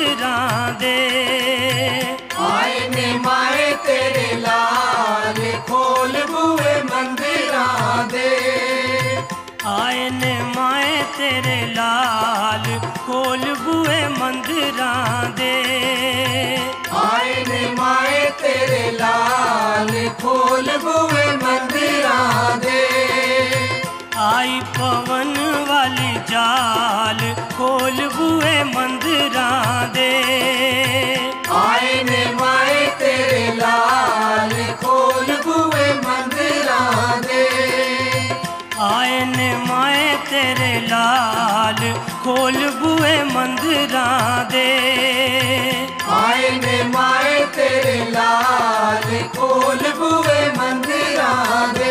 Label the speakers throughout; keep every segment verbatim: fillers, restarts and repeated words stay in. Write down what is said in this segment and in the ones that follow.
Speaker 1: मंदिरां दे।
Speaker 2: आए ने माए तेरे लाल खोल बूए मंदिरां दे।
Speaker 1: आए ने माए तेरे लाल खोल बूए मंदिरां दे।
Speaker 2: आए ने माए तेरे लाल खोल बूए मंदिरां दे।
Speaker 1: आई पवन वाली जाल खोल बूए मंदिरां दे।
Speaker 2: आए ने माए तेरे लाल खोल बूए मंदिरां दे।
Speaker 1: आए ने माए तेरे लाल खोल बूए मंदिरां दे।
Speaker 2: आए ने माए तेरे लाल खोल बूए मंदिरां दे।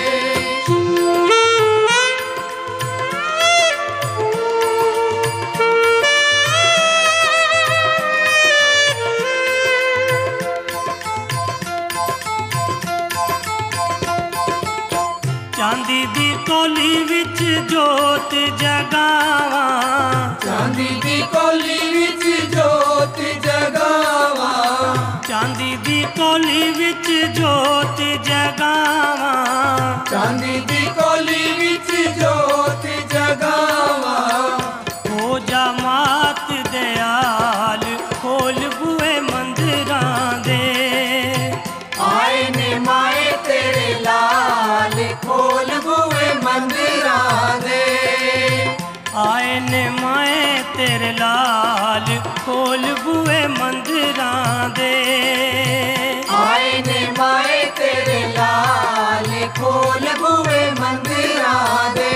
Speaker 1: चांदी दी कोली विच जोत जगावां।
Speaker 2: चांदी दी कोली विच जोत जगावां।
Speaker 1: चांदी दी कोली विच जोत जगावां।
Speaker 2: चांदी दी कोली विच जोत जगावां।
Speaker 1: हो जा मात दयाल खोल बूए मंदिरां दे।
Speaker 2: आए ने माए तेरे लाल खोल बूए मंदिरां दे।
Speaker 1: आए ने माए तेरे लाल खोल बूए मंदिरां दे।
Speaker 2: आए ने माए तेरे लाल खोल बूए मंदिरां दे।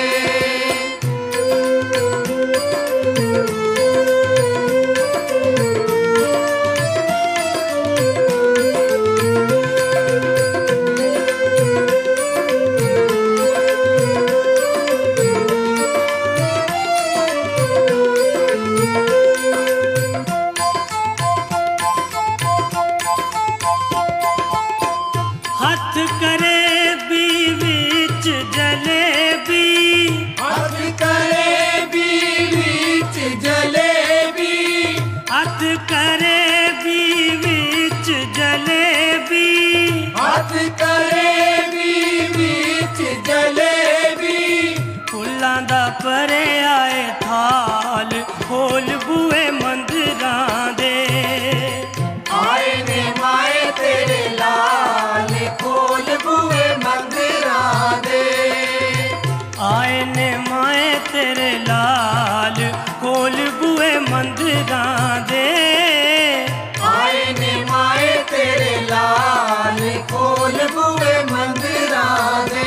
Speaker 1: हथ करे भी विच जलेबी।
Speaker 2: हथ करे भी विच जलेबी।
Speaker 1: हथ करे भी विच जलेबी।
Speaker 2: हथ करे भी विच जलेबी।
Speaker 1: फुल्लां दा भरे आए थाल खोल बूए मंदिरां दे।
Speaker 2: आए ने माए तेरे लाल खोल बूए मंदिरां दे।
Speaker 1: आए ने माए तेरे लाल खोल बूए मंदिरां दे।
Speaker 2: आए ने माए तेरे लाल खोल बूए मंदिरां दे।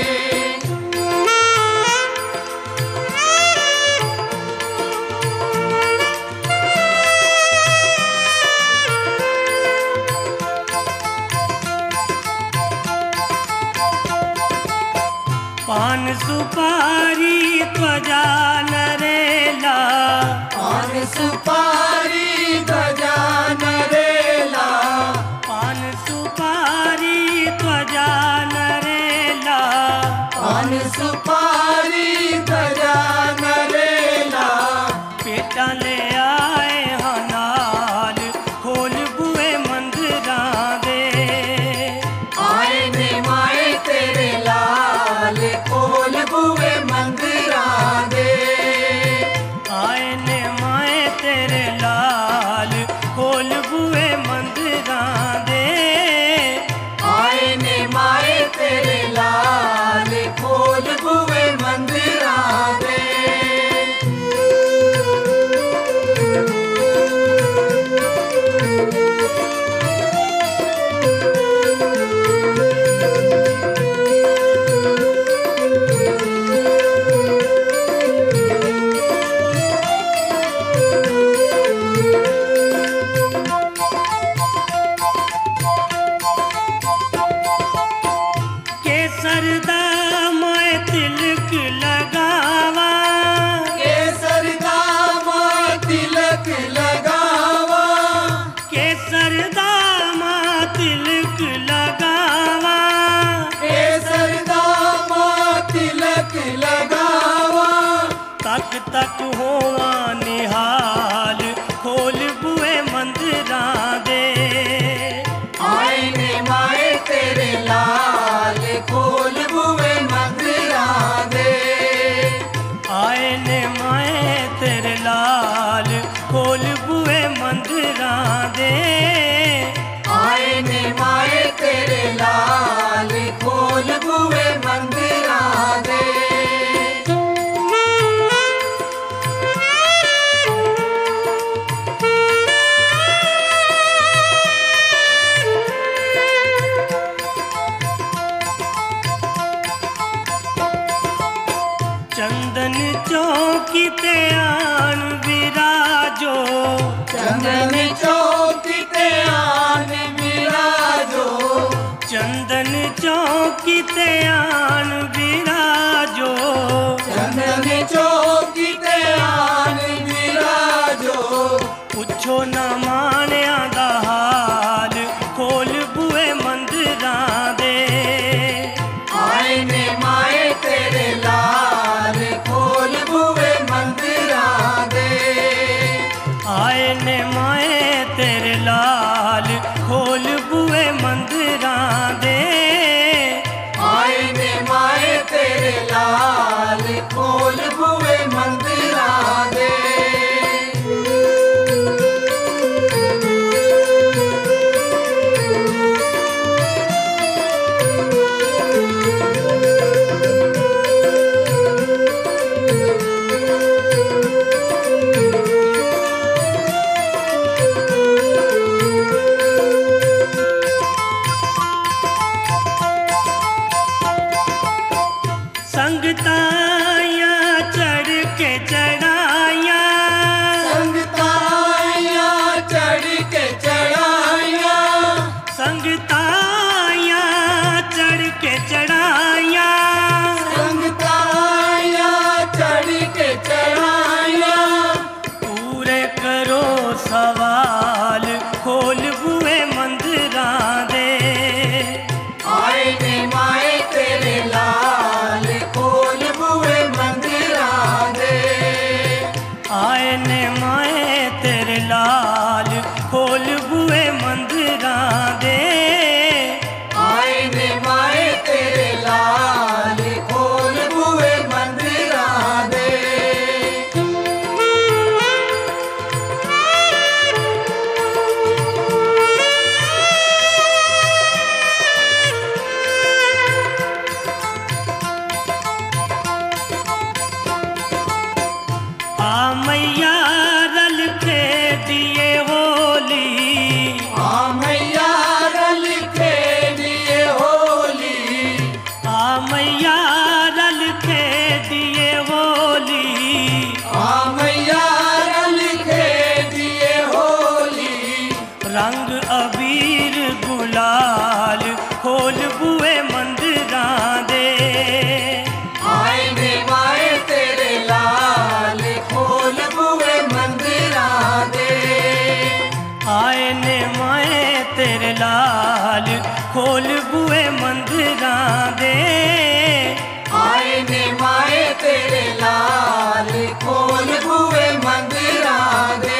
Speaker 1: पान सुपारी त्वजा नरेला।
Speaker 2: पान सुपारी ध्वजा नरेला।
Speaker 1: पान सुपारी त्वजा नरेला।
Speaker 2: पान सुपारी ध्वजा नरेला।
Speaker 1: पेटा ले आए हाँ नाल खोल बूए मंदिरां दे।
Speaker 2: आए ने माए तेरे लाल खोल बूए मंदिरां दे।
Speaker 1: आए ने माए तेरे लाल खोल बूए मंदिरां दे।
Speaker 2: आए ने माए तेरे लाल खोल बूए मंदिरां दे।
Speaker 1: केसर दा मैं तिलक लगावा।
Speaker 2: केसर दा मैं तिलक लगावा।
Speaker 1: केसर दा मैं तिलक लगावा।
Speaker 2: केसर दा मैं तिलक लगावा।
Speaker 1: तक तक होवा निहाल खोल बूए ते आन विराजो,
Speaker 2: चंदन चौकी ते आन विराजो।
Speaker 1: पुछो न माणिया दा हाल, खोल बूए मंदिरां दे।
Speaker 2: आए ने माए तेरे लाल, खोल बूए मंदिरां दे।
Speaker 1: आए ने माए तेरे लाल, खोल बूए मंदिरां दे।
Speaker 2: आए ने माए तेरे लाल, खोल बूए मंदिरां दे।
Speaker 1: संगताया चढ़ के चढ़ाया,
Speaker 2: संगताया चढ़ के चढ़ाया।
Speaker 1: संगताया चढ़ के चढ़ाया।
Speaker 2: संगताया चढ़ के चढ़ाया।
Speaker 1: पूरे करो सवाल, खोल बूए मंदिरां दे।
Speaker 2: आए ने माए तेरे लाल, खोल बूए मंदिरां दे।
Speaker 1: आए ने माए तेरे लाल, खोल बूए मंदिरां दे।
Speaker 2: आए ने माए तेरे लाल, खोल बूए मंदिरां दे।
Speaker 1: आ मैया रल के दिए होली,
Speaker 2: आ मैया रल खेलिए होली।
Speaker 1: आ मैया रल के दिए होली।
Speaker 2: आ मैया रल खेलिए होली।
Speaker 1: रंग अबीर गुलाल, खोल बूए मंदिरां दे।
Speaker 2: आए ने माए तेरे लाल, खोल बूए मंदिरां दे।
Speaker 1: आए ने माए तेरे लाल, खोल बूए मंदिरां दे।
Speaker 2: आए ने माए तेरे लाल, खोल बूए मंदिरां दे।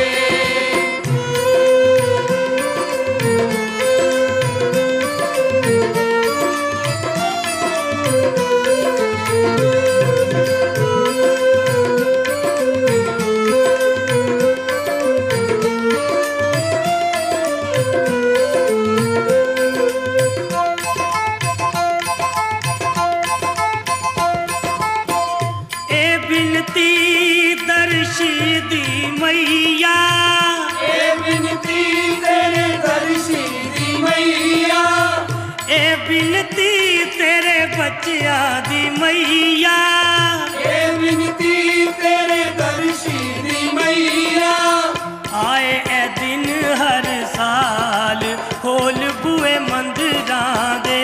Speaker 1: ए बिनती दर्शी दी मैया,
Speaker 2: ए बिनती तेरे दर्शी दी मैया।
Speaker 1: ए बिनती तेरे बच्चिया दी मैया।
Speaker 2: ए बिनती तेरे दर्शी दी मैया।
Speaker 1: आए ए दिन हर साल, खोल बूए मंदिरां दे।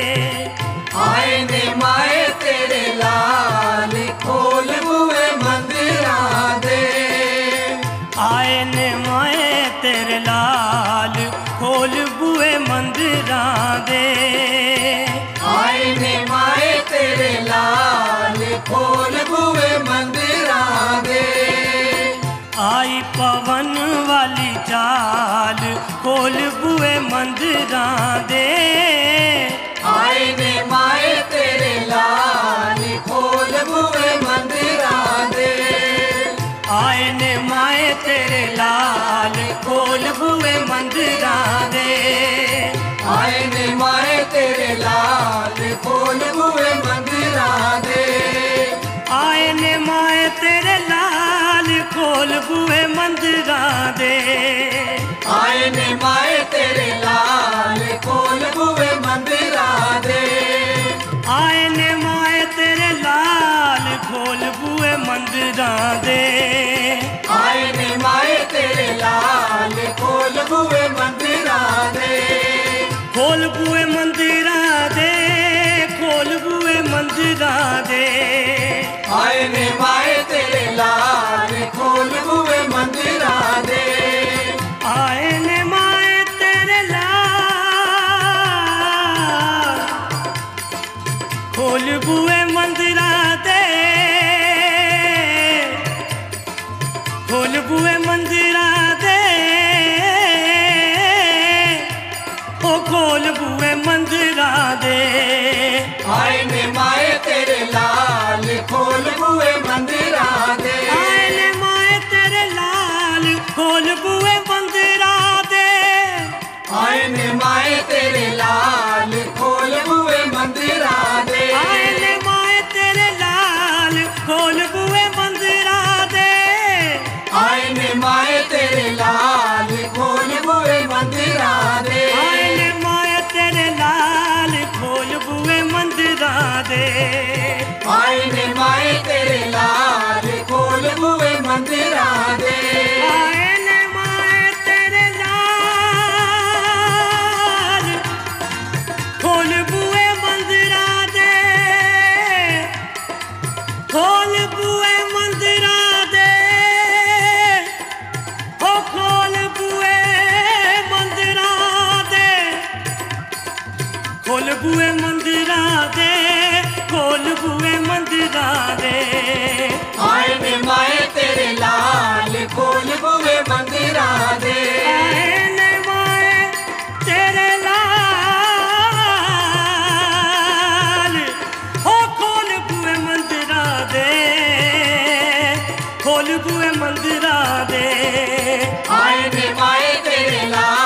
Speaker 2: आए ने माए तेरे लाल, खोल बूए मंदिरां दे।
Speaker 1: आए ने माए तेरे लाल, खोल बूए मंदिरां दे।
Speaker 2: आए ने माए तेरे लाल, खोल बूए मंदिरां दे।
Speaker 1: आई पवन वाली चाल, खोल बूए मंदिरां दे।
Speaker 2: आए ने माए तेरे लाल, खोल बूए मंदिरां दे।
Speaker 1: आए ने माए तेरे लाल, खोल बूए मंदिरां दे।
Speaker 2: आए ने माए तेरे लाल, खोल बूए मंदिरां दे।
Speaker 1: आए ने माए तेरे लाल, खोल बूए मंदिरां दे।
Speaker 2: आए ने माए तेरे लाल, खोल बूए मंदिरां दे।
Speaker 1: आए ने माए तेरे लाल, खोल बूए मंदिरां दे।
Speaker 2: आए ने माए तेरे लाल, खोल बूए मंदिरां दे।
Speaker 1: खोल बूए मंदिरां दे, खोल ਮੰਦਿਰਾਂ ਦੇ
Speaker 2: ਆਏ ਨੇ ਮਾਏ ਤੇਰੇ ਲਾਲ ਖੋਲ ਬੂਏ ਮੰਦਿਰਾਂ ਦੇ
Speaker 1: ਆਏ ਨੇ ਮਾਏ ਤੇਰੇ ਲਾਲ ਖੋਲ ਬੂਏ ਮੰਦਿਰਾਂ ਦੇ ਖੋਲ ਬੂਏ ਮੰਦਿਰਾਂ ਦੇ ਉਹ ਖੋਲ ਬੂਏ ਮੰਦਿਰਾਂ ਦੇ
Speaker 2: ਆਏ ਨੇ ਮਾਏ ਤੇਰੇ ਲਾਲ ਖੋਲ ਬੂਏ ਮੰਦਿਰਾਂ ਦੇ
Speaker 1: ਆਏ ਨੇ ਮਾਏ ਤੇਰੇ ਲਾਲ ਖੋਲ ਬੂਏ ਮੰਦਿਰਾਂ ਦੇ
Speaker 2: ਆਏ ਨੇ ਮਾਏ ਤੇਰੇ ਲਾਲ ਖੋਲ ਬੂਏ ਮੰਦਿਰਾਂ ਦੇ
Speaker 1: ਆਏ ਨੇ ਮਾਏ ਤੇਰੇ ਲਾਲ ਖੋਲ ਬੂਏ ਮੰਦਿਰਾਂ ਦੇ
Speaker 2: ਆਏ ਨੇ ਮਾਏ ਤੇਰੇ ਲਾਲ ਖੋਲ ਬੂਏ ਮੰਦਿਰਾਂ ਦੇ
Speaker 1: ਆਏ ਨੇ ਮਾਏ ਤੇਰੇ ਲਾਲ ਖੋਲ ਬੂਏ ਮੰਦਿਰਾਂ ਦੇ
Speaker 2: ਆਏ ਨੇ ਮਾਏ ਤੇਰੇ ਲਾਲ ਖੋਲ ਬੂਏ ਮੰਦਿਰਾਂ ਦੇ
Speaker 1: ਆਏ ਨੇ ਮਾਏ ਤੇਰੇ ਲਾਲ ਖੋਲ ਬੂਏ ਮੰਦਿਰਾਂ ਦੇ ਖੋਲ ਬੂਏ ਮੰਦਿਰਾਂ ਦੇ ਹੋ ਖੋਲ ਬੂਏ ਮੰਦਿਰਾਂ ਦੇ ਖੋਲ ਬੂਏ ਮੰਦਿਰਾਂ ਦੇ ਖੋਲ ਬੂਏ ਮੰਦਿਰਾਂ ਦੇ
Speaker 2: ਆਏ ਨੇ ਮਾਏ ਤੇਰੇ ਲਾਲ ਖੋਲ ਬੂਏ ਮੰਦਿਰਾਂ ਦੇ
Speaker 1: ਆਏ ਨੇ ਮਾਏ ਤੇਰੇ ਲਾਲ ਹੋ ਖੋਲ ਬੂਏ ਮੰਦਿਰਾਂ ਦੇ ਖੋਲ ਬੂਏ ਮੰਦਿਰਾਂ ਦੇ
Speaker 2: ਆਏ ਨੇ ਮਾਏ ਤੇਰੇ ਲਾਲ